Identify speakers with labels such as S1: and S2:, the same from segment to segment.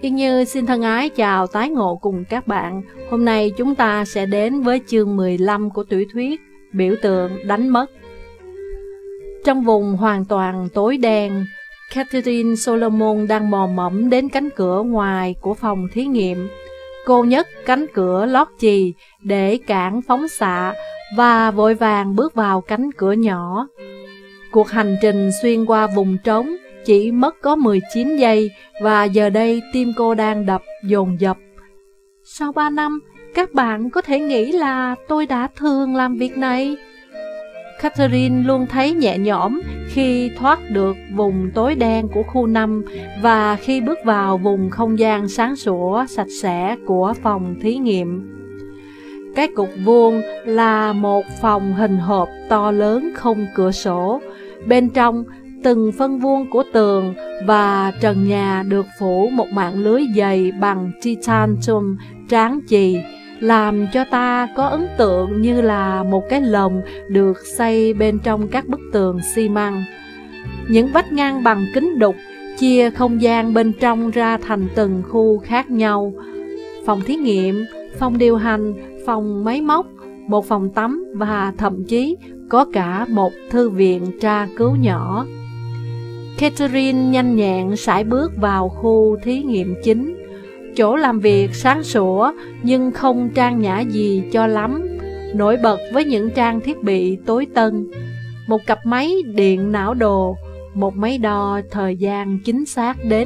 S1: Yên Như xin thân ái chào tái ngộ cùng các bạn. Hôm nay chúng ta sẽ đến với chương 15 của tiểu thuyết Biểu tượng đánh mất. Trong vùng hoàn toàn tối đen, Catherine Solomon đang mò mẫm đến cánh cửa ngoài của phòng thí nghiệm. Cô nhấc cánh cửa lót chì để cản phóng xạ và vội vàng bước vào cánh cửa nhỏ. Cuộc hành trình xuyên qua vùng trống chỉ mất có 19 giây và giờ đây tim cô đang đập dồn dập. Sau 3 năm, các bạn có thể nghĩ là tôi đã thường làm việc này. Catherine luôn thấy nhẹ nhõm khi thoát được vùng tối đen của khu 5 và khi bước vào vùng không gian sáng sủa sạch sẽ của phòng thí nghiệm. Cái cục vuông là một phòng hình hộp to lớn không cửa sổ. Bên trong, từng phân vuông của tường và trần nhà được phủ một mạng lưới dày bằng titanium tráng chì, làm cho ta có ấn tượng như là một cái lồng được xây bên trong các bức tường xi măng. Những vách ngăn bằng kính đục chia không gian bên trong ra thành từng khu khác nhau. Phòng thí nghiệm, phòng điều hành, phòng máy móc, một phòng tắm và thậm chí có cả một thư viện tra cứu nhỏ. Catherine nhanh nhẹn sải bước vào khu thí nghiệm chính. Chỗ làm việc sáng sủa nhưng không trang nhã gì cho lắm, nổi bật với những trang thiết bị tối tân. Một cặp máy điện não đồ, một máy đo thời gian chính xác đến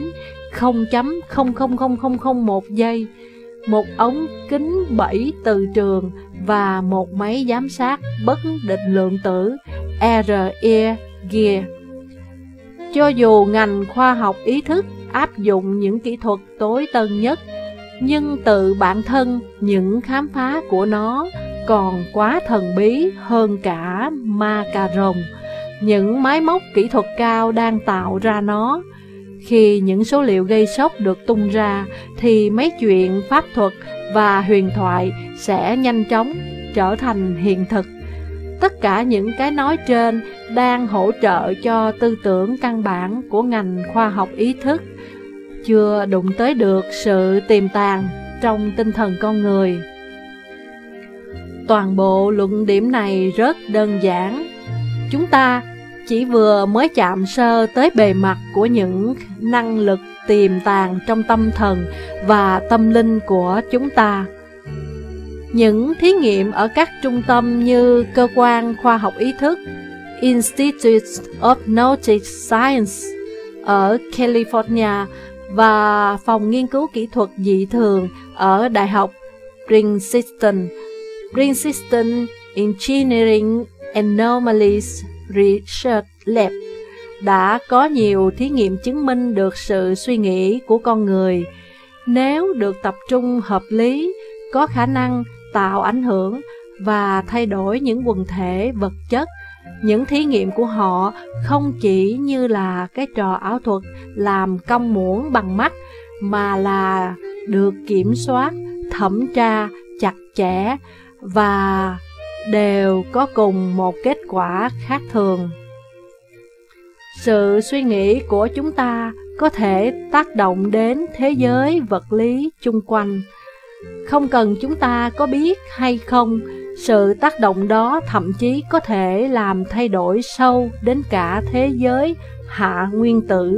S1: 0.00001 giây, một ống kính 7 từ trường và một máy giám sát bất định lượng tử RE Gear. Cho dù ngành khoa học ý thức áp dụng những kỹ thuật tối tân nhất, nhưng tự bản thân những khám phá của nó còn quá thần bí hơn cả ma cà rồng, những máy móc kỹ thuật cao đang tạo ra nó. Khi những số liệu gây sốc được tung ra, thì mấy chuyện pháp thuật và huyền thoại sẽ nhanh chóng trở thành hiện thực. Tất cả những cái nói trên đang hỗ trợ cho tư tưởng căn bản của ngành khoa học ý thức, chưa đụng tới được sự tiềm tàng trong tinh thần con người. Toàn bộ luận điểm này rất đơn giản. Chúng ta chỉ vừa mới chạm sơ tới bề mặt của những năng lực tiềm tàng trong tâm thần và tâm linh của chúng ta. Những thí nghiệm ở các trung tâm như Cơ quan Khoa học Ý thức Institute of Notic Science ở California và Phòng Nghiên cứu Kỹ thuật Dị thường ở Đại học Princeton Engineering Anomalies Research Lab đã có nhiều thí nghiệm chứng minh được sự suy nghĩ của con người, nếu được tập trung hợp lý, có khả năng tạo ảnh hưởng và thay đổi những quần thể vật chất. Những thí nghiệm của họ không chỉ như là cái trò ảo thuật làm cong muỗng bằng mắt, mà là được kiểm soát, thẩm tra chặt chẽ và đều có cùng một kết quả khác thường. Sự suy nghĩ của chúng ta có thể tác động đến thế giới vật lý chung quanh. Không cần chúng ta có biết hay không, sự tác động đó thậm chí có thể làm thay đổi sâu đến cả thế giới hạ nguyên tử.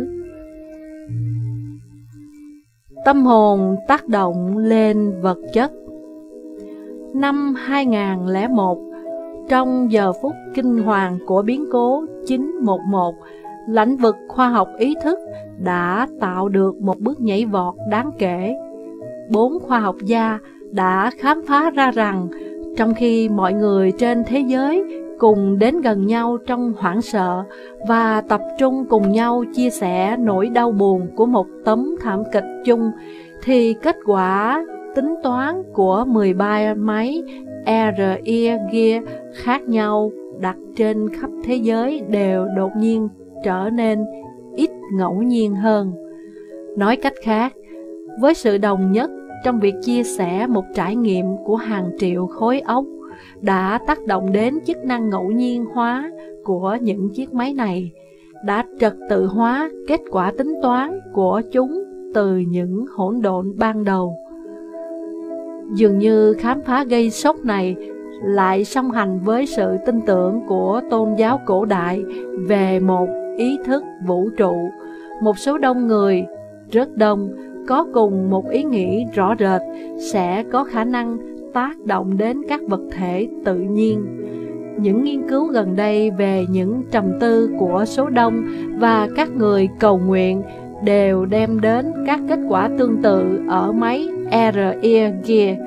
S1: Tâm hồn tác động lên vật chất. Năm 2001, trong giờ phút kinh hoàng của biến cố 911, lĩnh vực khoa học ý thức đã tạo được một bước nhảy vọt đáng kể. 4 khoa học gia đã khám phá ra rằng, trong khi mọi người trên thế giới cùng đến gần nhau trong hoảng sợ và tập trung cùng nhau chia sẻ nỗi đau buồn của một tấm thảm kịch chung, thì kết quả tính toán của 13 máy RE Gear khác nhau đặt trên khắp thế giới đều đột nhiên trở nên ít ngẫu nhiên hơn. Nói cách khác, với sự đồng nhất trong việc chia sẻ một trải nghiệm của hàng triệu khối óc đã tác động đến chức năng ngẫu nhiên hóa của những chiếc máy này, đã trật tự hóa kết quả tính toán của chúng từ những hỗn độn ban đầu. Dường như khám phá gây sốc này lại song hành với sự tin tưởng của tôn giáo cổ đại về một ý thức vũ trụ. Một số đông người, rất đông, có cùng một ý nghĩ rõ rệt sẽ có khả năng tác động đến các vật thể tự nhiên. Những nghiên cứu gần đây về những trầm tư của số đông và các người cầu nguyện đều đem đến các kết quả tương tự ở máy REM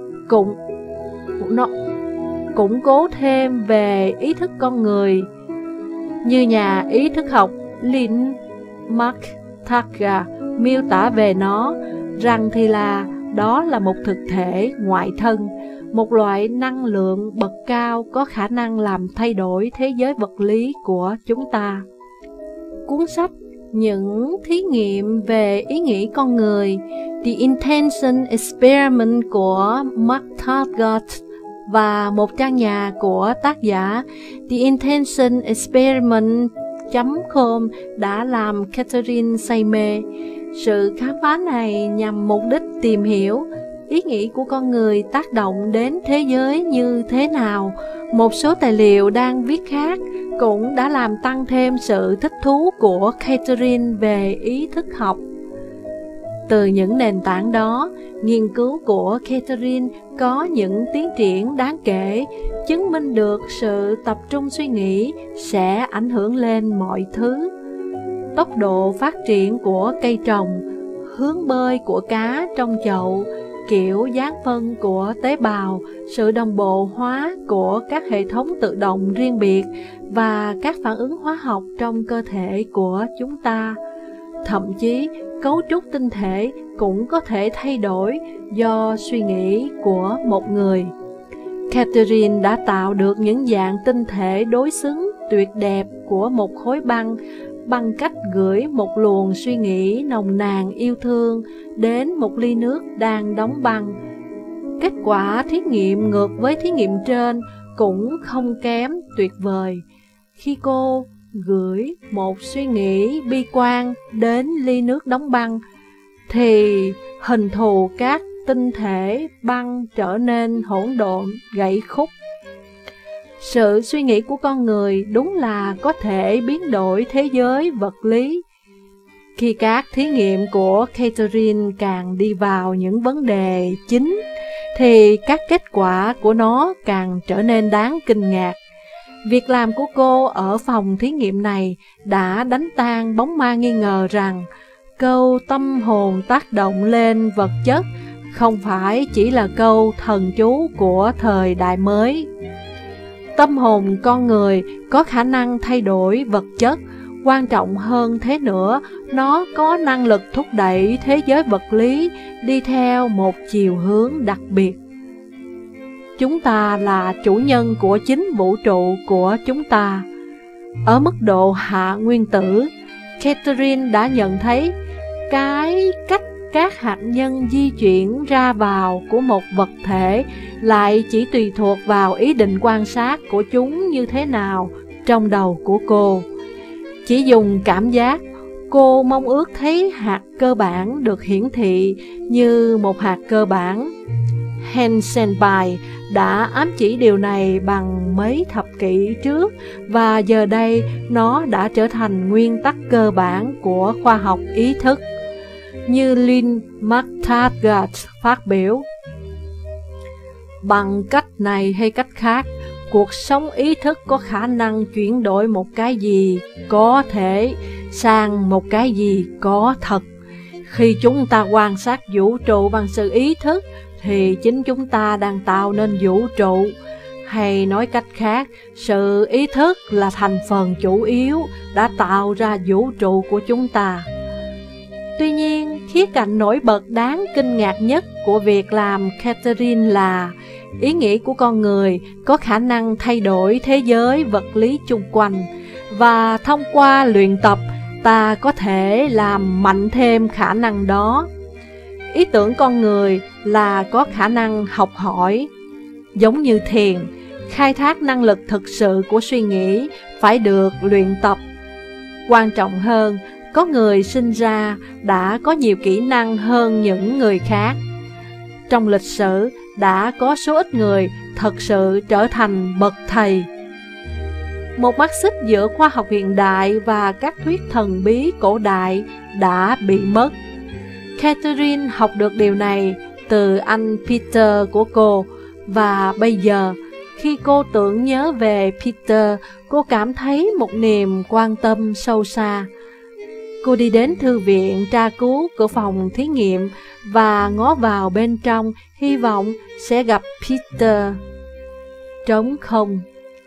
S1: củng cố thêm về ý thức con người. Như nhà ý thức học Lynn McTaggart miêu tả về nó, rằng thì đó là một thực thể ngoại thân, một loại năng lượng bậc cao có khả năng làm thay đổi thế giới vật lý của chúng ta. Cuốn sách Những thí nghiệm về ý nghĩ con người, The Intention Experiment của McTaggart, và một trang nhà của tác giả The Intention Experiment.com đã làm Catherine say mê. Sự khám phá này nhằm mục đích tìm hiểu ý nghĩ của con người tác động đến thế giới như thế nào. Một số tài liệu đang viết khác cũng đã làm tăng thêm sự thích thú của Catherine về ý thức học. Từ những nền tảng đó, nghiên cứu của Catherine có những tiến triển đáng kể, chứng minh được sự tập trung suy nghĩ sẽ ảnh hưởng lên mọi thứ. Tốc độ phát triển của cây trồng, hướng bơi của cá trong chậu, kiểu dáng phân của tế bào, sự đồng bộ hóa của các hệ thống tự động riêng biệt và các phản ứng hóa học trong cơ thể của chúng ta. Thậm chí, cấu trúc tinh thể cũng có thể thay đổi do suy nghĩ của một người. Catherine đã tạo được những dạng tinh thể đối xứng tuyệt đẹp của một khối băng bằng cách gửi một luồng suy nghĩ nồng nàn yêu thương đến một ly nước đang đóng băng. Kết quả thí nghiệm ngược với thí nghiệm trên cũng không kém tuyệt vời. Khi cô gửi một suy nghĩ bi quan đến ly nước đóng băng, thì hình thù các tinh thể băng trở nên hỗn độn, gãy khúc. Sự suy nghĩ của con người đúng là có thể biến đổi thế giới vật lý. Khi các thí nghiệm của Catherine càng đi vào những vấn đề chính, thì các kết quả của nó càng trở nên đáng kinh ngạc. Việc làm của cô ở phòng thí nghiệm này đã đánh tan bóng ma nghi ngờ rằng câu tâm hồn tác động lên vật chất không phải chỉ là câu thần chú của thời đại mới. Tâm hồn con người có khả năng thay đổi vật chất, quan trọng hơn thế nữa, nó có năng lực thúc đẩy thế giới vật lý đi theo một chiều hướng đặc biệt. Chúng ta là chủ nhân của chính vũ trụ của chúng ta. Ở mức độ hạ nguyên tử, Catherine đã nhận thấy cái cách các hạt nhân di chuyển ra vào của một vật thể lại chỉ tùy thuộc vào ý định quan sát của chúng như thế nào trong đầu của cô. Chỉ dùng cảm giác, cô mong ước thấy hạt cơ bản được hiển thị như một hạt cơ bản. Heisenberg đã ám chỉ điều này bằng mấy thập kỷ trước, và giờ đây nó đã trở thành nguyên tắc cơ bản của khoa học ý thức. Như Lynn McTaggart phát biểu, bằng cách này hay cách khác, cuộc sống ý thức có khả năng chuyển đổi một cái gì có thể sang một cái gì có thật. Khi chúng ta quan sát vũ trụ bằng sự ý thức, thì chính chúng ta đang tạo nên vũ trụ. Hay nói cách khác, sự ý thức là thành phần chủ yếu đã tạo ra vũ trụ của chúng ta. Tuy nhiên, khía cạnh nổi bật đáng kinh ngạc nhất của việc làm Catherine là ý nghĩ của con người có khả năng thay đổi thế giới vật lý chung quanh, và thông qua luyện tập, ta có thể làm mạnh thêm khả năng đó. Ý tưởng con người là có khả năng học hỏi. Giống như thiền, khai thác năng lực thực sự của suy nghĩ phải được luyện tập. Quan trọng hơn, Có người sinh ra đã có nhiều kỹ năng hơn những người khác. Trong lịch sử đã có số ít người thật sự trở thành bậc thầy. Một mắt xích giữa khoa học hiện đại và các thuyết thần bí cổ đại đã bị mất. Catherine học được điều này từ anh Peter của cô, và bây giờ, khi cô tưởng nhớ về Peter, cô cảm thấy một niềm quan tâm sâu xa. Cô đi đến thư viện tra cứu cửa phòng thí nghiệm và ngó vào bên trong, hy vọng sẽ gặp Peter. Trống không.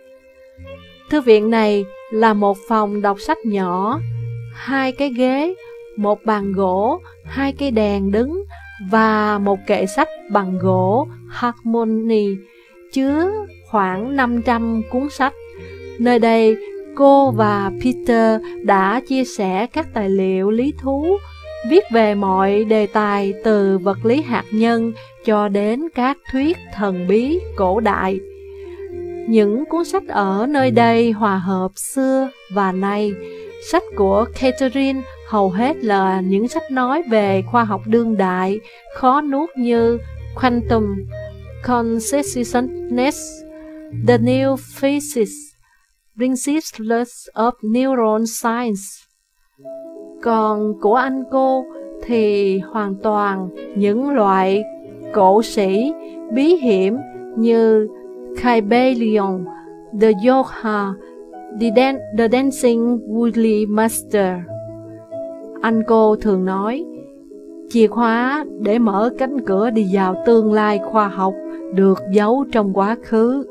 S1: Thư viện này là một phòng đọc sách nhỏ, 2 cái ghế, một bàn gỗ, 2 cây đèn đứng và một kệ sách bằng gỗ Harmony chứa khoảng 500 cuốn sách. Nơi đây, cô và Peter đã chia sẻ các tài liệu lý thú, viết về mọi đề tài từ vật lý hạt nhân cho đến các thuyết thần bí cổ đại. Những cuốn sách ở nơi đây hòa hợp xưa và nay. Sách của Catherine hầu hết là những sách nói về khoa học đương đại, khó nuốt như Quantum Consciousness, The New Physics, Principles of Neuron Science. Còn của anh cô thì hoàn toàn những loại cổ sĩ bí hiểm như Kybalion, The Yoga, The Dancing Woolly Master. Anh cô thường nói, chìa khóa để mở cánh cửa đi vào tương lai khoa học được giấu trong quá khứ.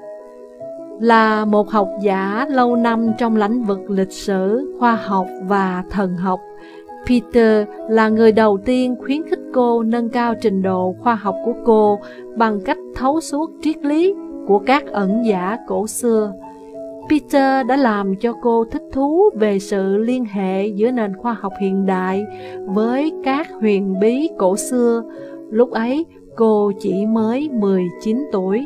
S1: Là một học giả lâu năm trong lĩnh vực lịch sử, khoa học và thần học, Peter là người đầu tiên khuyến khích cô nâng cao trình độ khoa học của cô bằng cách thấu suốt triết lý của các ẩn giả cổ xưa. Peter đã làm cho cô thích thú về sự liên hệ giữa nền khoa học hiện đại với các huyền bí cổ xưa. Lúc ấy, cô chỉ mới 19 tuổi.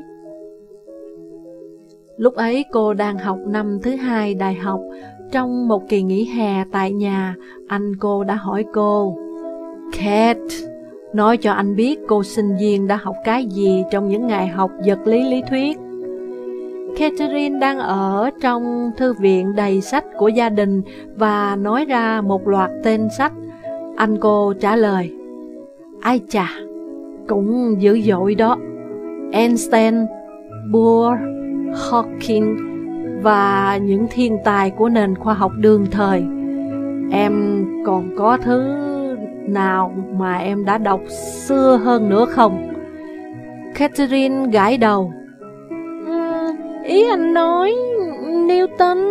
S1: Lúc ấy cô đang học năm thứ 2 đại học. Trong một kỳ nghỉ hè tại nhà, anh cô đã hỏi cô, Kate, nói cho anh biết cô sinh viên đã học cái gì trong những ngày học vật lý lý thuyết. Catherine đang ở trong thư viện đầy sách của gia đình và nói ra một loạt tên sách. Anh cô trả lời, ai chà, cũng dữ dội đó. Einstein, Bohr, Hawking và những thiên tài của nền khoa học đương thời. Em còn có thứ nào mà em đã đọc xưa hơn nữa không? Catherine gãi đầu. Ý anh nói Newton.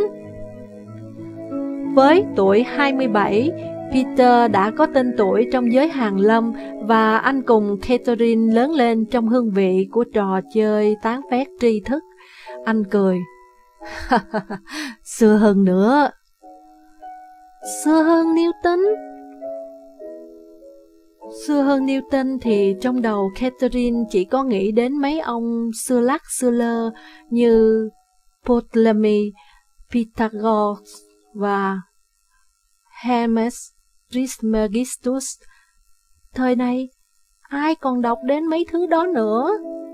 S1: Với tuổi 27, Peter đã có tên tuổi trong giới hàn lâm và anh cùng Catherine lớn lên trong hương vị của trò chơi tán phét tri thức. Anh cười. Xưa hơn nữa. Xưa hơn Newton? Xưa hơn Newton thì trong đầu Catherine chỉ có nghĩ đến mấy ông xưa lắc xưa lơ như Ptolemy, Pythagoras và Hermes Trismegistus. Thời này, ai còn đọc đến mấy thứ đó nữa?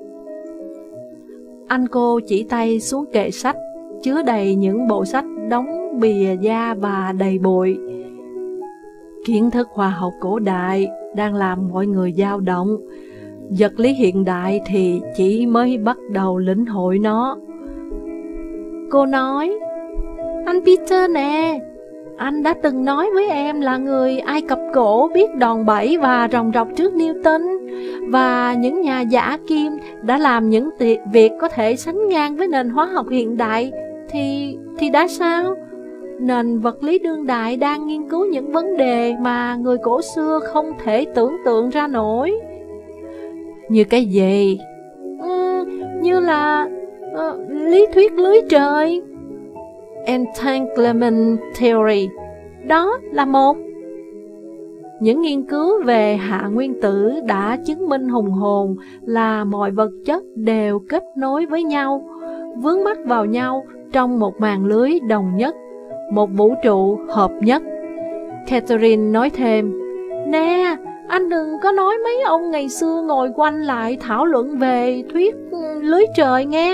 S1: Anh cô chỉ tay xuống kệ sách, chứa đầy những bộ sách đóng bìa da và đầy bụi. Kiến thức khoa học cổ đại đang làm mọi người dao động. Vật lý hiện đại thì chỉ mới bắt đầu lĩnh hội nó. Cô nói, anh Peter nè, anh đã từng nói với em là người Ai Cập cổ biết đòn bẩy và ròng rọc trước Newton, và những nhà giả kim đã làm những việc có thể sánh ngang với nền hóa học hiện đại, thì đã sao? Nền vật lý đương đại đang nghiên cứu những vấn đề mà người cổ xưa không thể tưởng tượng ra nổi. Như cái gì? Như là lý thuyết lưới trời, Entanglement Theory. Đó là một. Những nghiên cứu về hạ nguyên tử đã chứng minh hùng hồn là mọi vật chất đều kết nối với nhau, vướng mắc vào nhau trong một màng lưới đồng nhất, một vũ trụ hợp nhất. Catherine nói thêm, nè, anh đừng có nói mấy ông ngày xưa ngồi quanh lại thảo luận về thuyết lưới trời nghe.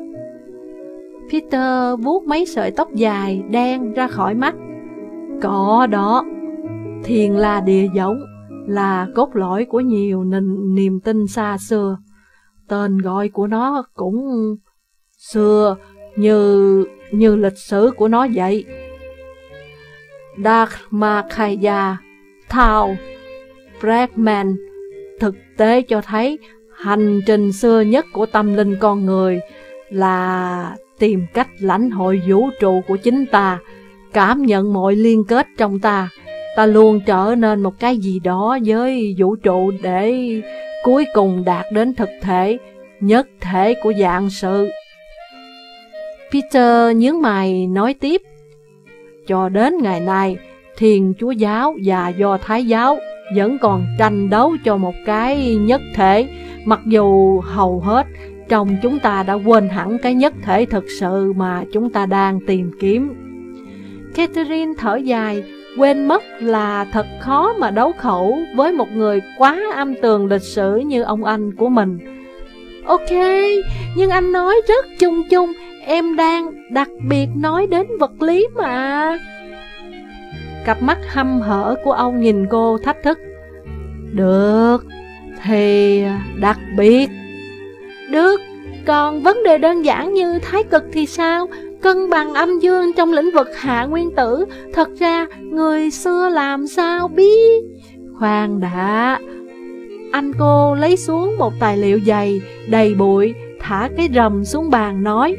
S1: Peter vuốt mấy sợi tóc dài đen ra khỏi mắt. Có đó, thiên la địa võng là cốt lõi của nhiều niềm tin xa xưa. Tên gọi của nó cũng xưa như lịch sử của nó vậy. Dharmakaya, Tao, Brahman thực tế cho thấy hành trình xưa nhất của tâm linh con người là tìm cách lãnh hội vũ trụ của chính ta, cảm nhận mọi liên kết trong ta. Ta luôn trở nên một cái gì đó với vũ trụ để cuối cùng đạt đến thực thể, nhất thể của vạn sự. Peter nhướng mày nói tiếp, cho đến ngày nay, Thiên Chúa giáo và Do Thái giáo vẫn còn tranh đấu cho một cái nhất thể, mặc dù hầu hết trong chúng ta đã quên hẳn cái nhất thể thực sự mà chúng ta đang tìm kiếm. Catherine thở dài, quên mất là thật khó mà đấu khẩu với một người quá âm tường lịch sử như ông anh của mình. Ok, nhưng anh nói rất chung chung, em đang đặc biệt nói đến vật lý mà. Cặp mắt hăm hở của ông nhìn cô thách thức. Được, thì đặc biệt. Được, còn vấn đề đơn giản như thái cực thì sao? Cân bằng âm dương trong lĩnh vực hạ nguyên tử, thật ra người xưa làm sao biết? Khoan đã. Anh cô lấy xuống một tài liệu dày, đầy bụi, thả cái rầm xuống bàn nói.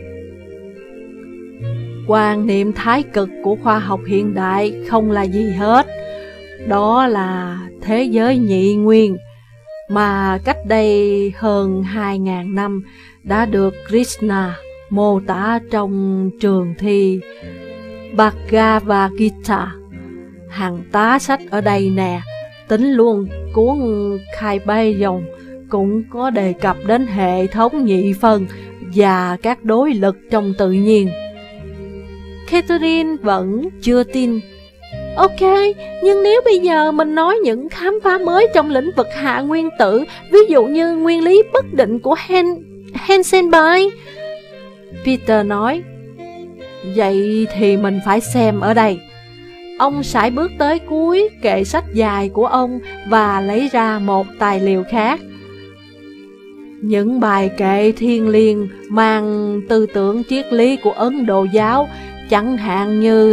S1: Quan niệm thái cực của khoa học hiện đại không là gì hết. Đó là thế giới nhị nguyên, mà cách đây hơn 2.000 năm đã được Krishna mô tả trong trường thi Bhagavad Gita. Hàng tá sách ở đây nè, tính luôn cuốn Khai Bay Dòng cũng có đề cập đến hệ thống nhị phân và các đối lực trong tự nhiên. Catherine vẫn chưa tin. Ok, nhưng nếu bây giờ mình nói những khám phá mới trong lĩnh vực hạ nguyên tử, ví dụ như nguyên lý bất định của Heisenberg. Peter nói, vậy thì mình phải xem ở đây. Ông sải bước tới cuối kệ sách dài của ông và lấy ra một tài liệu khác. Những bài kệ thiêng liêng mang tư tưởng triết lý của Ấn Độ giáo, chẳng hạn như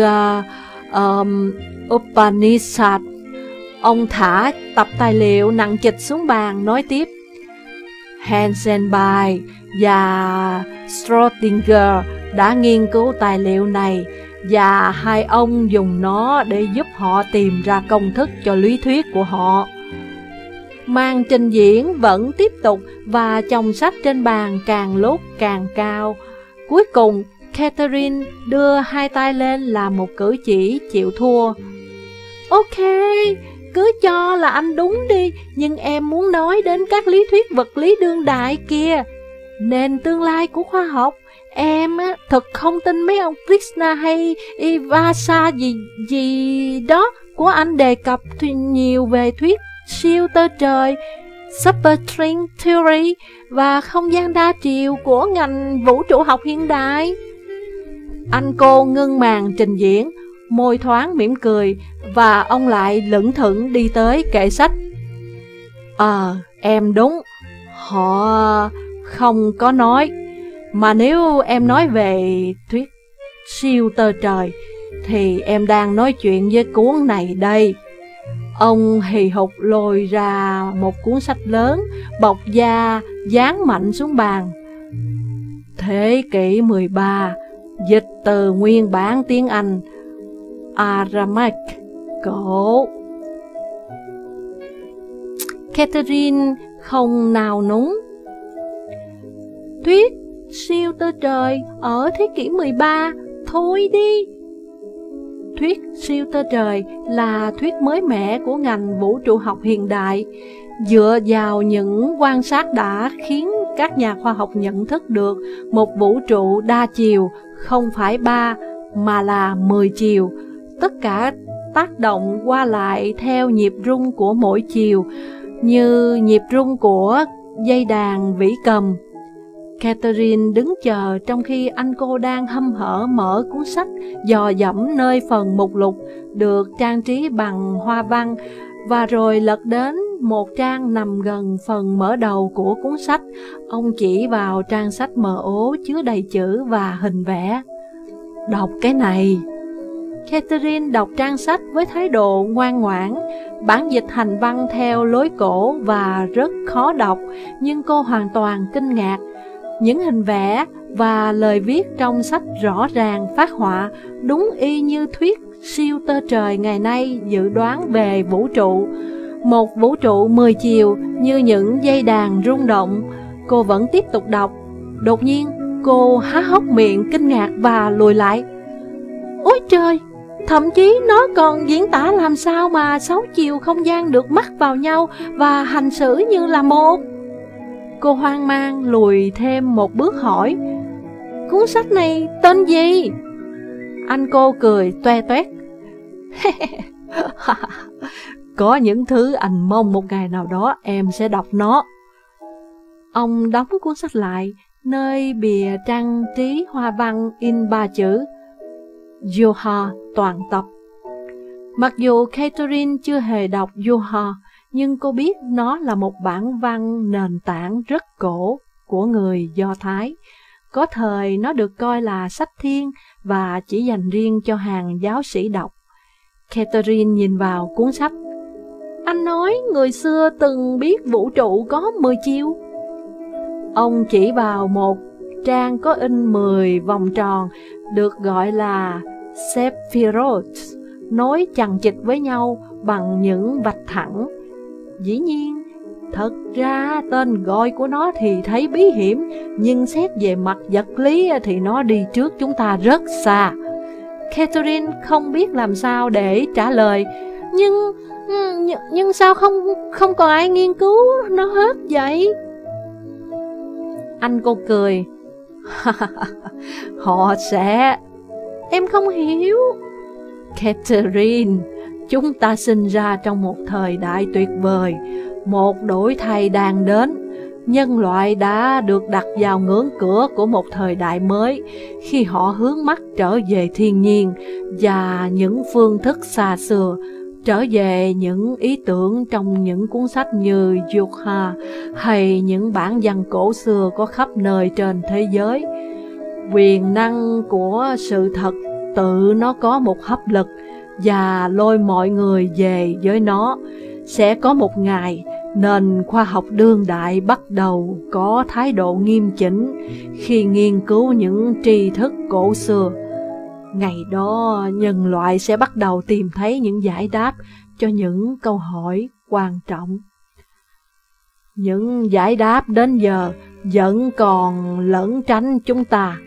S1: Upanishad. Ông thả tập tài liệu nặng trịch xuống bàn nói tiếp. Heisenberg và Schrödinger đã nghiên cứu tài liệu này, và hai ông dùng nó để giúp họ tìm ra công thức cho lý thuyết của họ. Màn trình diễn vẫn tiếp tục và chồng sách trên bàn càng lúc càng cao. Cuối cùng, Catherine đưa hai tay lên làm một cử chỉ chịu thua. Ok, cứ cho là anh đúng đi, nhưng em muốn nói đến các lý thuyết vật lý đương đại kia, nền tương lai của khoa học. Em thật không tin mấy ông Krishna hay Ivasa gì đó của anh đề cập nhiều về thuyết siêu tơ trời, superstring theory và không gian đa chiều của ngành vũ trụ học hiện đại. Anh cô ngưng màn trình diễn, môi thoáng mỉm cười, và ông lại lững thững đi tới kệ sách. Em đúng, họ không có nói. Mà nếu em nói về thuyết siêu tơ trời, thì em đang nói chuyện với cuốn này đây. Ông hì hục lôi ra một cuốn sách lớn, bọc da, dán mạnh xuống bàn. Thế kỷ 13, dịch từ nguyên bản tiếng Anh Aramaic cổ. Catherine không nào núng. Thuyết siêu tơ trời ở thế kỷ 13, thôi đi. Thuyết siêu tơ trời là thuyết mới mẻ của ngành vũ trụ học hiện đại, dựa vào những quan sát đã khiến các nhà khoa học nhận thức được một vũ trụ đa chiều, không phải 3 mà là 10 chiều. Tất cả tác động qua lại theo nhịp rung của mỗi chiều, như nhịp rung của dây đàn vĩ cầm. Catherine đứng chờ trong khi anh cô đang hăm hở mở cuốn sách, dò dẫm nơi phần mục lục được trang trí bằng hoa văn, và rồi lật đến một trang nằm gần phần mở đầu của cuốn sách. Ông chỉ vào trang sách mờ ố chứa đầy chữ và hình vẽ. Đọc cái này. Catherine đọc trang sách với thái độ ngoan ngoãn. Bản dịch hành văn theo lối cổ và rất khó đọc, nhưng cô hoàn toàn kinh ngạc. Những hình vẽ và lời viết trong sách rõ ràng phác họa đúng y như thuyết siêu tơ trời ngày nay dự đoán về vũ trụ. Một vũ trụ 10 chiều như những dây đàn rung động. Cô vẫn tiếp tục đọc. Đột nhiên, cô há hốc miệng kinh ngạc và lùi lại. Ôi trời! Thậm chí nó còn diễn tả làm sao mà 6 chiều không gian được mắc vào nhau và hành xử như là một. Cô hoang mang lùi thêm một bước hỏi, cuốn sách này tên gì? Anh cô cười toe toét. Có những thứ anh mong một ngày nào đó em sẽ đọc nó. Ông đóng cuốn sách lại, nơi bìa trang trí hoa văn in 3 chữ Yoha toàn tập. Mặc dù Catherine chưa hề đọc Yoha, nhưng cô biết nó là một bản văn nền tảng rất cổ của người Do Thái. Có thời nó được coi là sách thiên và chỉ dành riêng cho hàng giáo sĩ đọc. Catherine nhìn vào cuốn sách. Anh nói người xưa từng biết vũ trụ có 10 chiều. Ông chỉ vào một trang có in 10 vòng tròn, được gọi là Sephirot, nối chằng chịt với nhau bằng những vạch thẳng. Dĩ nhiên, thật ra tên gọi của nó thì thấy bí hiểm, nhưng xét về mặt vật lý thì nó đi trước chúng ta rất xa. Catherine không biết làm sao để trả lời. Nhưng sao không còn ai nghiên cứu nó hết vậy? Anh cô cười. Họ sẽ... Em không hiểu. Catherine, chúng ta sinh ra trong một thời đại tuyệt vời. Một đổi thay đang đến. Nhân loại đã được đặt vào ngưỡng cửa của một thời đại mới khi họ hướng mắt trở về thiên nhiên và những phương thức xa xưa, trở về những ý tưởng trong những cuốn sách như Yoga hay những bản văn cổ xưa có khắp nơi trên thế giới. Quyền năng của sự thật tự nó có một hấp lực và lôi mọi người về với nó. Sẽ có một ngày, nền khoa học đương đại bắt đầu có thái độ nghiêm chỉnh khi nghiên cứu những tri thức cổ xưa. Ngày đó, nhân loại sẽ bắt đầu tìm thấy những giải đáp cho những câu hỏi quan trọng. Những giải đáp đến giờ vẫn còn lẩn tránh chúng ta.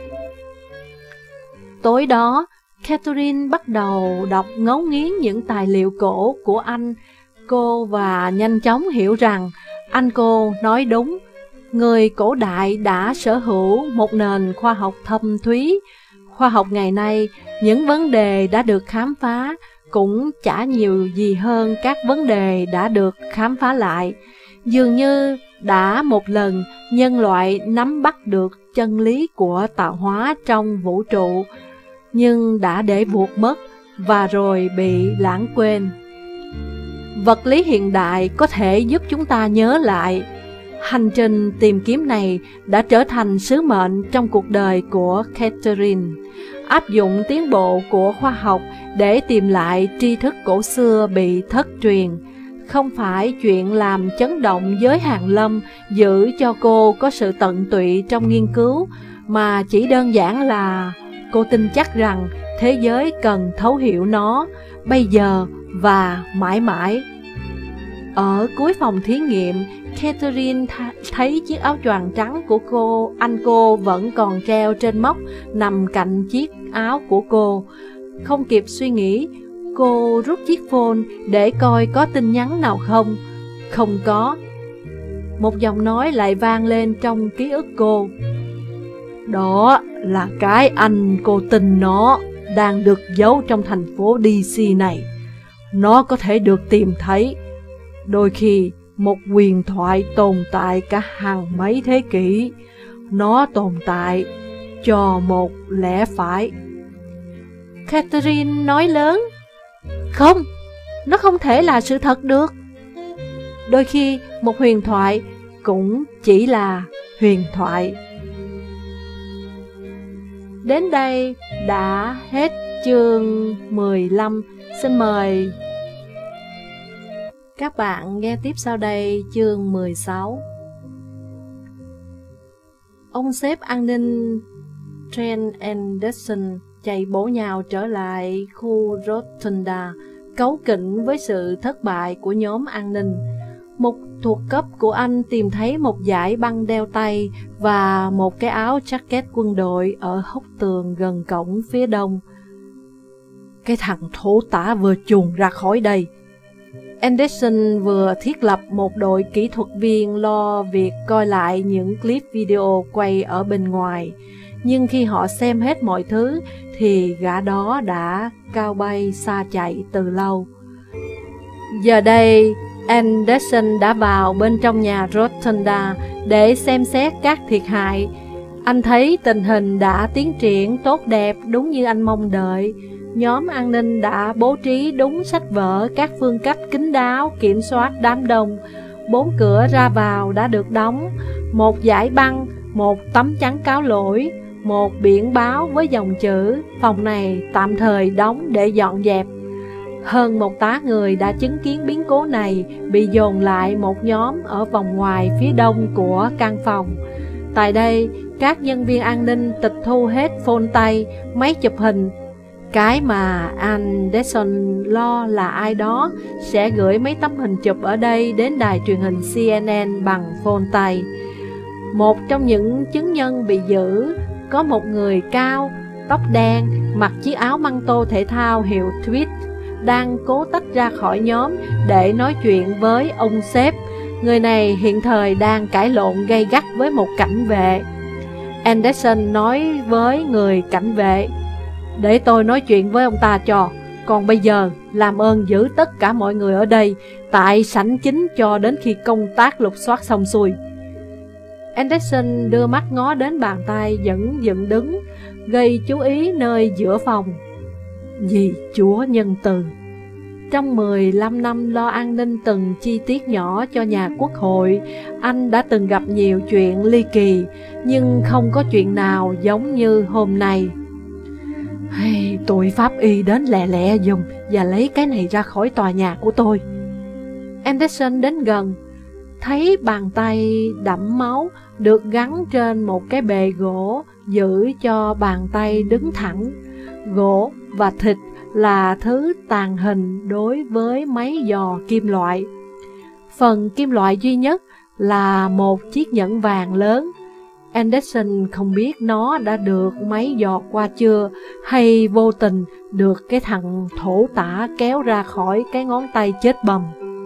S1: Tối đó, Catherine bắt đầu đọc ngấu nghiến những tài liệu cổ của anh cô và nhanh chóng hiểu rằng anh cô nói đúng. Người cổ đại đã sở hữu một nền khoa học thâm thúy. Khoa học ngày nay, những vấn đề đã được khám phá cũng chả nhiều gì hơn các vấn đề đã được khám phá lại. Dường như đã một lần nhân loại nắm bắt được chân lý của tạo hóa trong vũ trụ, nhưng đã để vụt mất và rồi bị lãng quên. Vật lý hiện đại có thể giúp chúng ta nhớ lại. Hành trình tìm kiếm này đã trở thành sứ mệnh trong cuộc đời của Catherine. Áp dụng tiến bộ của khoa học để tìm lại tri thức cổ xưa bị thất truyền không phải chuyện làm chấn động giới hàn lâm giữ cho cô có sự tận tụy trong nghiên cứu, mà chỉ đơn giản là cô tin chắc rằng thế giới cần thấu hiểu nó bây giờ và mãi mãi. Ở cuối phòng thí nghiệm, Catherine thấy chiếc áo choàng trắng của anh cô vẫn còn treo trên móc nằm cạnh chiếc áo của cô. Không kịp suy nghĩ, cô rút chiếc phone để coi có tin nhắn nào không. Không có. Một giọng nói lại vang lên trong ký ức cô. Đó là cái anh cô tin nó, đang được giấu trong thành phố DC này. Nó có thể được tìm thấy. Đôi khi, một huyền thoại tồn tại cả hàng mấy thế kỷ. Nó tồn tại cho một lẽ phải.
S2: Catherine nói lớn. Không, nó không thể là sự thật được.
S1: Đôi khi, một huyền thoại cũng chỉ là huyền thoại. Đến đây đã hết chương 15. Xin mời các bạn nghe tiếp sau đây chương 16. Ông sếp an ninh Trent Anderson chạy bổ nhào trở lại khu Rotunda, cáu kỉnh với sự thất bại của nhóm an ninh. Một thuộc cấp của anh tìm thấy một dải băng đeo tay và một cái áo jacket quân đội ở hốc tường gần cổng phía đông. Cái thằng thổ tả vừa chuồn ra khỏi đây. Anderson vừa thiết lập một đội kỹ thuật viên lo việc coi lại những clip video quay ở bên ngoài. Nhưng khi họ xem hết mọi thứ thì gã đó đã cao bay xa chạy từ lâu. Giờ đây, Anderson đã vào bên trong nhà Rotunda để xem xét các thiệt hại. Anh thấy tình hình đã tiến triển tốt đẹp đúng như anh mong đợi. Nhóm an ninh đã bố trí đúng sách vở các phương cách kín đáo kiểm soát đám đông. 4 cửa ra vào đã được đóng, một dải băng, một tấm chắn cáo lỗi, một biển báo với dòng chữ "Phòng này tạm thời đóng để dọn dẹp". Hơn 1 tá người đã chứng kiến biến cố này bị dồn lại một nhóm ở vòng ngoài phía đông của căn phòng. Tại đây, các nhân viên an ninh tịch thu hết phone tay, máy chụp hình. Cái mà Anderson lo là ai đó sẽ gửi mấy tấm hình chụp ở đây đến đài truyền hình CNN bằng phone tay. Một trong những chứng nhân bị giữ có một người cao, tóc đen, mặc chiếc áo măng tô thể thao hiệu Tweed, đang cố tách ra khỏi nhóm để nói chuyện với ông sếp. Người này hiện thời đang cãi lộn gay gắt với một cảnh vệ. Anderson nói với người cảnh vệ: "Để tôi nói chuyện với ông ta cho. Còn bây giờ, làm ơn giữ tất cả mọi người ở đây, tại sảnh chính cho đến khi công tác lục soát xong xuôi." Anderson đưa mắt ngó đến bàn tay vẫn dựng đứng, gây chú ý nơi giữa phòng. Vì Chúa nhân từ, trong 15 năm lo an ninh từng chi tiết nhỏ cho nhà quốc hội, anh đã từng gặp nhiều chuyện ly kỳ, nhưng không có chuyện nào giống như hôm nay. Tụi pháp y đến lẹ lẹ dùng và lấy cái này ra khỏi tòa nhà của tôi. Anderson đến gần, thấy bàn tay đẫm máu được gắn trên một cái bệ gỗ giữ cho bàn tay đứng thẳng. Gỗ và thịt là thứ tàn hình đối với máy giò kim loại. Phần kim loại duy nhất là một chiếc nhẫn vàng lớn. Anderson không biết nó đã được máy giò qua chưa, hay vô tình được cái thằng thổ tả kéo ra khỏi cái ngón tay chết bầm.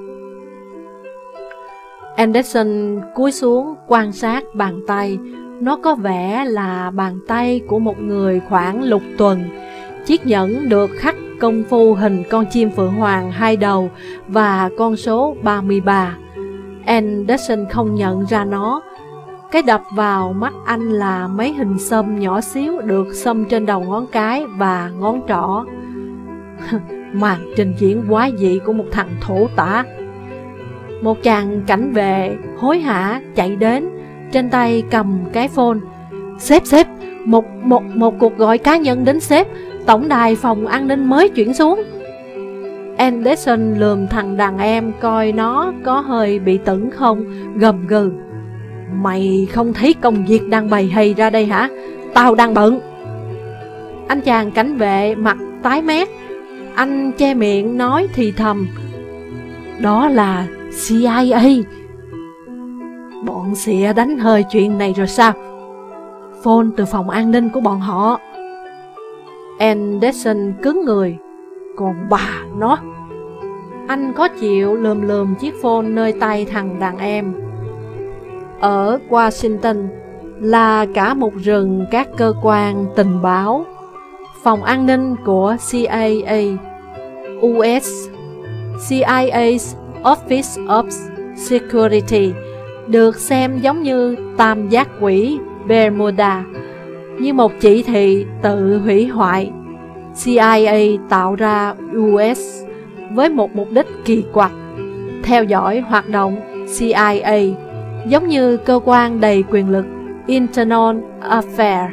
S1: Anderson cúi xuống quan sát bàn tay. Nó có vẻ là bàn tay của một người khoảng lục tuần. Chiếc nhẫn được khắc công phu hình con chim phượng hoàng 2 đầu và con số 33. Anderson không nhận ra nó. Cái đập vào mắt anh là mấy hình xăm nhỏ xíu được xăm trên đầu ngón cái và ngón trỏ. Màn trình diễn quái dị của một thằng thổ tả. Một chàng cảnh vệ hối hả chạy đến, trên tay cầm cái phone. Sếp, một cuộc gọi cá nhân đến sếp, tổng đài phòng an ninh mới chuyển xuống. Anderson lườm thằng đàn em coi nó có hơi bị tửng không, gầm gừ. Mày không thấy công việc đang bày hay ra đây hả? Tao đang bận. Anh chàng cảnh vệ mặt tái mét. Anh che miệng nói thì thầm: Đó là CIA. Bọn xịa đánh hơi chuyện này rồi sao? Phone từ phòng an ninh của bọn họ. Anderson cứng người. Còn bà nó. Anh có chịu lườm chiếc phone nơi tay thằng đàn em. Ở Washington là cả một rừng các cơ quan tình báo. Phòng an ninh của CIA, US, CIA's Office of Security, được xem giống như tam giác quỹ Bermuda, như một chỉ thị tự hủy hoại. CIA tạo ra US với một mục đích kỳ quặc: theo dõi hoạt động CIA, giống như cơ quan đầy quyền lực Internal Affairs.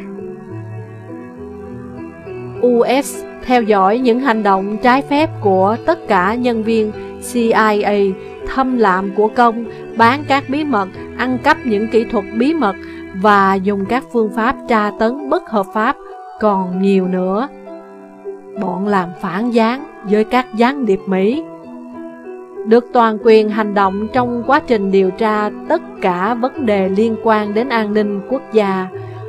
S1: US theo dõi những hành động trái phép của tất cả nhân viên CIA, thâm lạm của công, bán các bí mật, ăn cắp những kỹ thuật bí mật và dùng các phương pháp tra tấn bất hợp pháp còn nhiều nữa. Bọn làm phản gián với các gián điệp Mỹ được toàn quyền hành động trong quá trình điều tra tất cả vấn đề liên quan đến an ninh quốc gia.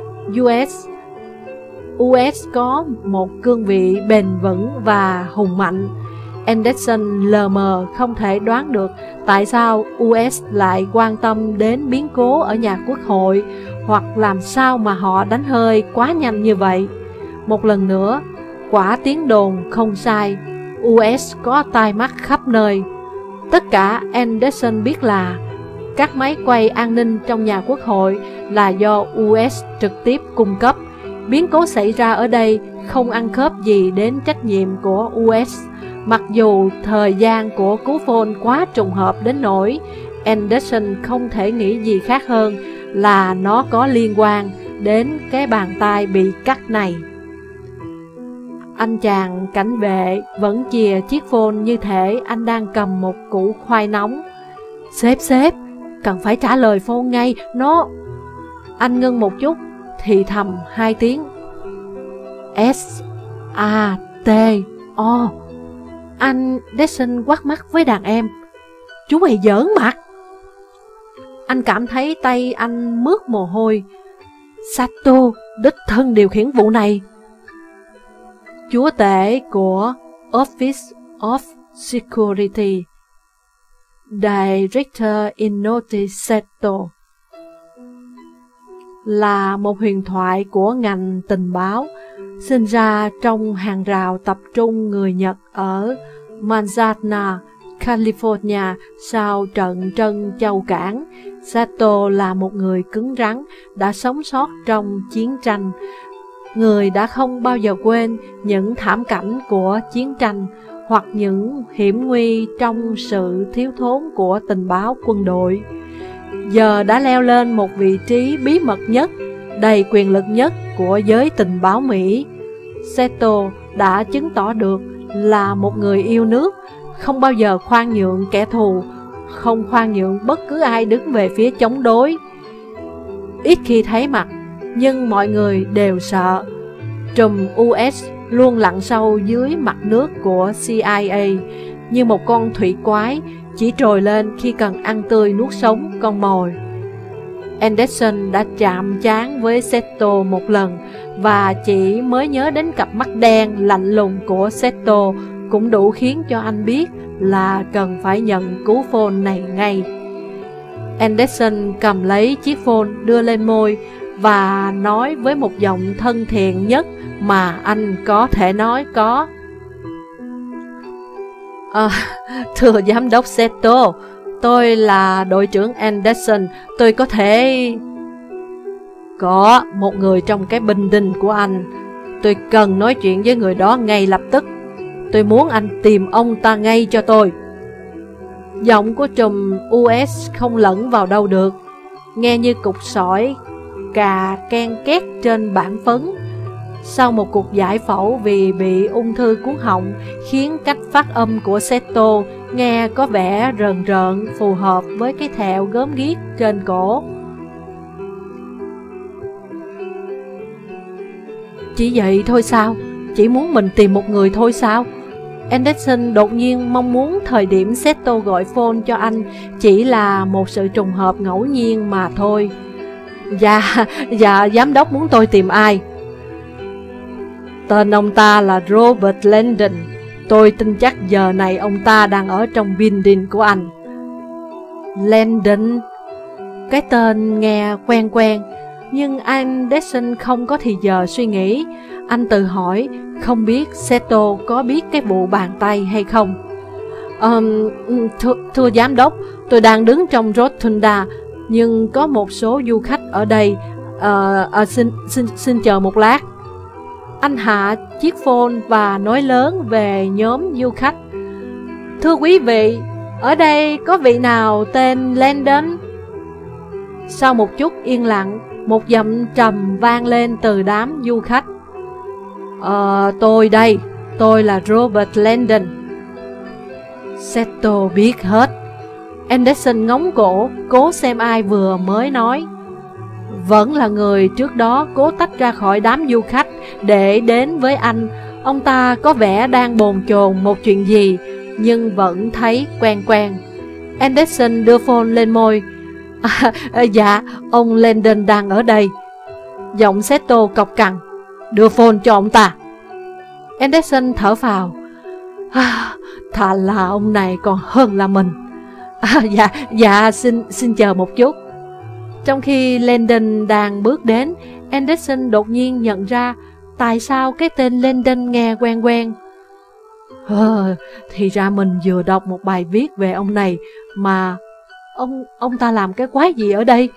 S1: US có một cương vị bền vững và hùng mạnh. Anderson lờ mờ không thể đoán được tại sao US lại quan tâm đến biến cố ở nhà quốc hội, hoặc làm sao mà họ đánh hơi quá nhanh như vậy. Một lần nữa, quả tiếng đồn không sai, US có tai mắt khắp nơi. Tất cả Anderson biết là các máy quay an ninh trong nhà quốc hội là do US trực tiếp cung cấp. Biến cố xảy ra ở đây không ăn khớp gì đến trách nhiệm của US, mặc dù thời gian của cú phone quá trùng hợp đến nỗi Anderson không thể nghĩ gì khác hơn là nó có liên quan đến cái bàn tay bị cắt này. Anh chàng cảnh vệ vẫn chìa chiếc phone như thể anh đang cầm một củ khoai nóng. Sếp, cần phải trả lời phone ngay, nó... Anh ngưng một chút, thì thầm 2 tiếng. S-A-T-O. Anh Anderson quát mắt với đàn em. Chú mày giỡn mặt. Anh cảm thấy tay anh mướt mồ hôi. Sato đích thân điều khiển vụ này. Chúa tể của Office of Security, Director Inoue Sato, là một huyền thoại của ngành tình báo, sinh ra trong hàng rào tập trung người Nhật ở Manzana, California sau trận Trân Châu Cảng. Sato là một người cứng rắn, đã sống sót trong chiến tranh. Người đã không bao giờ quên những thảm cảnh của chiến tranh hoặc những hiểm nguy trong sự thiếu thốn của tình báo quân đội. Giờ đã leo lên một vị trí bí mật nhất, đầy quyền lực nhất của giới tình báo Mỹ. Sato đã chứng tỏ được là một người yêu nước, không bao giờ khoan nhượng kẻ thù, không khoan nhượng bất cứ ai đứng về phía chống đối. Ít khi thấy mặt, nhưng mọi người đều sợ. Trùm US luôn lặn sâu dưới mặt nước của CIA như một con thủy quái, chỉ trồi lên khi cần ăn tươi nuốt sống con mồi. Anderson đã chạm trán với Sato một lần, và chỉ mới nhớ đến cặp mắt đen lạnh lùng của Sato cũng đủ khiến cho anh biết là cần phải nhận cú phone này ngay. Anderson cầm lấy chiếc phone đưa lên môi và nói với một giọng thân thiện nhất mà anh có thể nói có. Thưa giám đốc Sato, tôi là đội trưởng Anderson, tôi có thể... Có một người trong cái binh đinh của anh. Tôi cần nói chuyện với người đó ngay lập tức. Tôi muốn anh tìm ông ta ngay cho tôi. Giọng của trùm US không lẫn vào đâu được, nghe như cục sỏi cà ken két trên bảng phấn. Sau một cuộc giải phẫu vì bị ung thư cuống họng khiến cách phát âm của Sato nghe có vẻ rờn rợn, phù hợp với cái thẹo gớm ghiếc trên cổ. Chỉ vậy thôi sao? Chỉ muốn mình tìm một người thôi sao? Anderson đột nhiên mong muốn thời điểm Sato gọi phone cho anh chỉ là một sự trùng hợp ngẫu nhiên mà thôi. Dạ, giám đốc muốn tôi tìm ai? Tên ông ta là Robert Landon. Tôi tin chắc giờ này ông ta đang ở trong building của anh. Landon? Cái tên nghe quen quen, Nhưng Anderson không có thì giờ suy nghĩ. Anh tự hỏi không biết Seto có biết cái vụ bàn tay hay không. Thưa giám đốc, tôi đang đứng trong Rotunda, nhưng có một số du khách ở đây. Xin chờ một lát. Anh hạ chiếc phone và nói lớn về nhóm du khách. Thưa quý vị, ở đây có vị nào tên Landon? Sau một chút yên lặng, một giọng trầm vang lên từ đám du khách. Tôi đây, tôi là Robert Landon. Seto biết hết. Anderson ngóng cổ, cố xem ai vừa mới nói. Vẫn là người trước đó cố tách ra khỏi đám du khách để đến với anh. Ông ta có vẻ đang bồn chồn một chuyện gì, nhưng vẫn thấy quen quen. Anderson đưa phone lên môi. Dạ, ông Landon đang ở đây. Giọng Seto cộc cằn. Đưa phone cho ông ta. Anderson thở phào. Thà là ông này còn hơn là mình. Dạ, xin chờ một chút. Trong khi Landon đang bước đến, Anderson đột nhiên nhận ra tại sao cái tên Landon nghe quen quen. Thì ra mình vừa đọc một bài viết về ông này mà ông ta làm cái quái gì ở đây?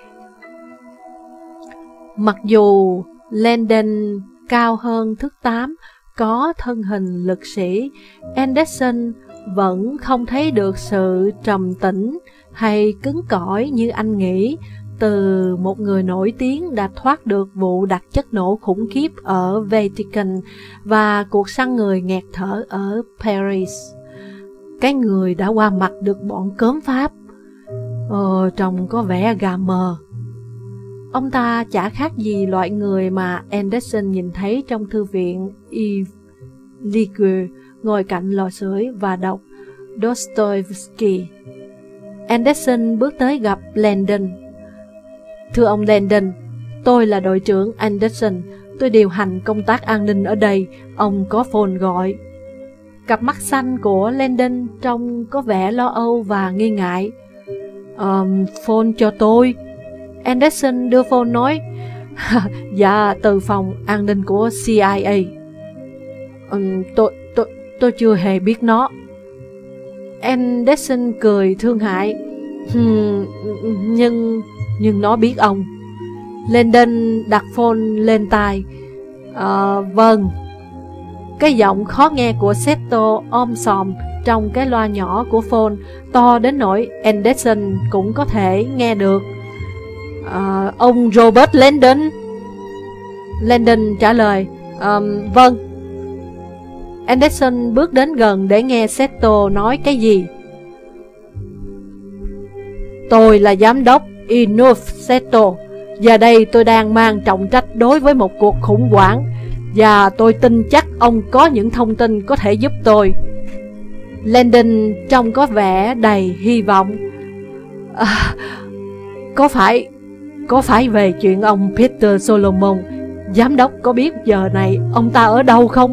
S1: Mặc dù Landon cao hơn thước 8, có thân hình lực sĩ, Anderson vẫn không thấy được sự trầm tĩnh hay cứng cỏi như anh nghĩ từ một người nổi tiếng đã thoát được vụ đặt chất nổ khủng khiếp ở Vatican và cuộc săn người nghẹt thở ở Paris. Cái người đã qua mặt được bọn cớm Pháp. Trông có vẻ gà mờ. Ông ta chả khác gì loại người mà Anderson nhìn thấy trong thư viện Yves Ligue, ngồi cạnh lò sưởi và đọc Dostoevsky. Anderson bước tới gặp Landon. Thưa ông Landon, tôi là đội trưởng Anderson, tôi điều hành công tác an ninh ở đây, ông có phone gọi. Cặp mắt xanh của Landon trông có vẻ lo âu và nghi ngại. Phone cho tôi. Anderson đưa phone nói. Dạ, từ phòng an ninh của CIA. Tôi chưa hề biết nó. Anderson cười thương hại. Nhưng nó biết ông. Landon đặt phone lên tai. Vâng. Cái giọng khó nghe của Seto om sòm trong cái loa nhỏ của phone, to đến nỗi Anderson cũng có thể nghe được. Ông Robert Landon. Landon trả lời. Vâng. Anderson bước đến gần để nghe Seto nói cái gì. Tôi là giám đốc Inoue Seto. Giờ đây tôi đang mang trọng trách đối với một cuộc khủng hoảng, và tôi tin chắc ông có những thông tin có thể giúp tôi. Landon trông có vẻ đầy hy vọng. Có phải về chuyện ông Peter Solomon? Giám đốc có biết giờ này ông ta ở đâu không?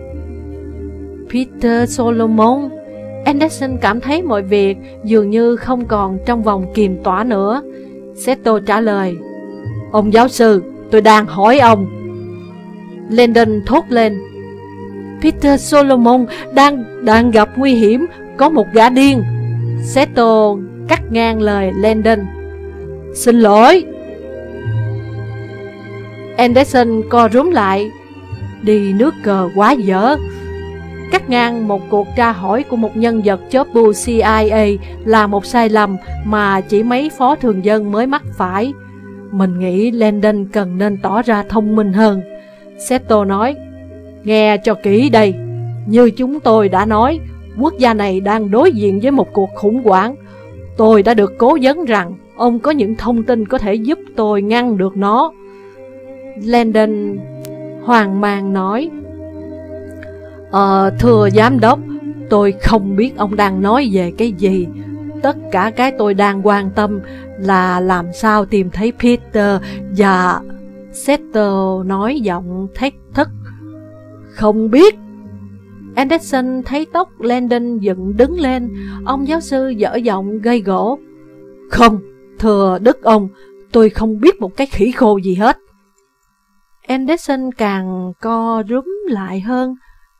S1: Peter Solomon? Anderson cảm thấy mọi việc dường như không còn trong vòng kiềm tỏa nữa. Seto trả lời. Ông giáo sư, tôi đang hỏi ông. Landon thốt lên. Peter Solomon đang gặp nguy hiểm, có một gã điên. Seto cắt ngang lời Landon. Xin lỗi. Anderson co rúm lại. Đi nước cờ quá dở. Cắt ngang một cuộc tra hỏi của một nhân vật chóp bu CIA là một sai lầm mà chỉ mấy phó thường dân mới mắc phải. Mình nghĩ Landon cần nên tỏ ra thông minh hơn. Seto nói. Nghe cho kỹ đây. Như chúng tôi đã nói, quốc gia này đang đối diện với một cuộc khủng hoảng. Tôi đã được cố vấn rằng ông có những thông tin có thể giúp tôi ngăn được nó. Landon hoang mang nói. Thưa giám đốc, tôi không biết ông đang nói về cái gì. Tất cả cái tôi đang quan tâm là làm sao tìm thấy Peter và... Seto nói giọng thách thức. Không biết. Anderson thấy tóc Landon dựng đứng lên. Ông giáo sư dở giọng gây gổ. Không, thưa đức ông, Tôi không biết một cái khỉ khô gì hết.
S2: Anderson càng co rúm lại hơn.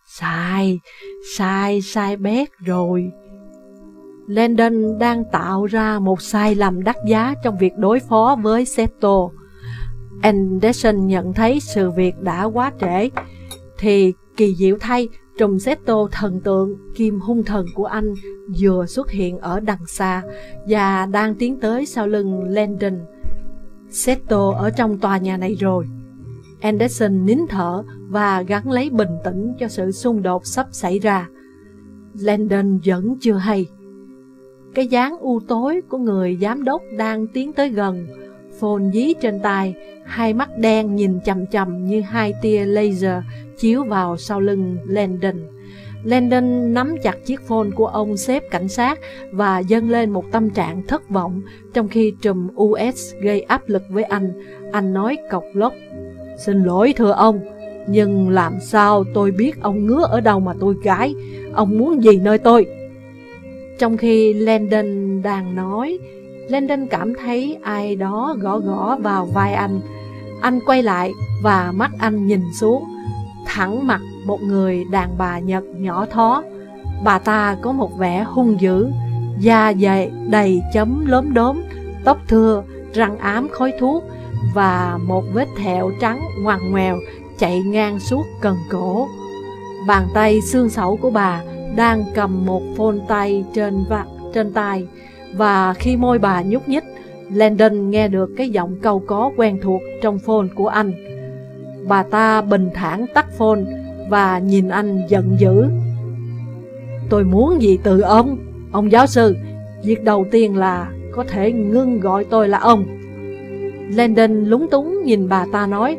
S2: Sai bét rồi. Landon đang tạo ra một sai lầm đắt giá trong việc đối phó với Seto. Anderson nhận thấy sự việc đã quá trễ. Thì kỳ diệu thay, trùm Seto thần tượng kim hung thần của anh vừa xuất hiện ở đằng xa và đang tiến tới sau lưng Landon. Seto ở trong tòa nhà này rồi. Anderson nín thở và gắng lấy bình tĩnh cho sự xung đột sắp xảy ra. Landon vẫn chưa hay. Cái dáng u tối của người giám đốc đang tiến tới gần, phone dí trên tay, hai mắt đen nhìn chằm chằm như hai tia laser chiếu vào sau lưng Landon. Landon nắm chặt chiếc phone của ông sếp cảnh sát và dâng lên một tâm trạng thất vọng trong khi trùm US gây áp lực với anh. Anh nói cộc lốc: "Xin lỗi thưa ông, nhưng làm sao tôi biết ông ngứa ở đâu mà tôi gãi? Ông muốn gì nơi tôi?" Trong khi Landon đang nói, Landon cảm thấy ai đó gõ gõ vào vai anh. Anh quay lại và mắt anh nhìn xuống, thẳng mặt một người đàn bà Nhật nhỏ thó. Bà ta có một vẻ hung dữ, da dày đầy chấm lốm đốm, tóc thưa, răng ám khói thuốc và một vết thẹo trắng ngoằn ngoèo chạy ngang suốt cần cổ. Bàn tay xương sẩu của bà đang cầm một phone tay trên tay, và khi môi bà nhúc nhích, Landon nghe được cái giọng cau có quen thuộc trong phone của anh. Bà ta bình thản tắt phone và nhìn anh giận dữ. "Tôi muốn gì từ ông giáo sư? Việc đầu tiên là có thể ngưng gọi tôi là ông." Landon lúng túng nhìn bà ta nói: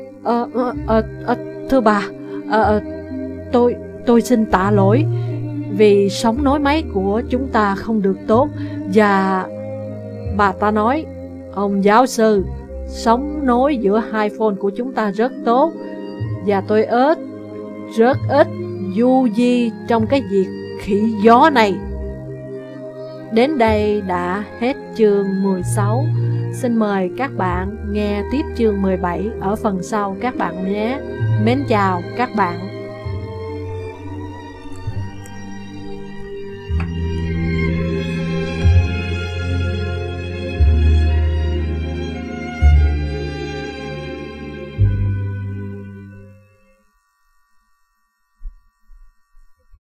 S2: Thưa bà, tôi xin tạ lỗi vì sóng nối máy của chúng ta không được tốt. Và bà ta nói: "Ông giáo sư, sóng nối giữa hai phone của chúng ta rất tốt, và tôi rất ít du di trong cái việc khỉ gió này." Đến đây đã hết chương 16. Xin mời các bạn nghe tiếp chương 17 ở phần sau các bạn nhé. Mến chào các bạn.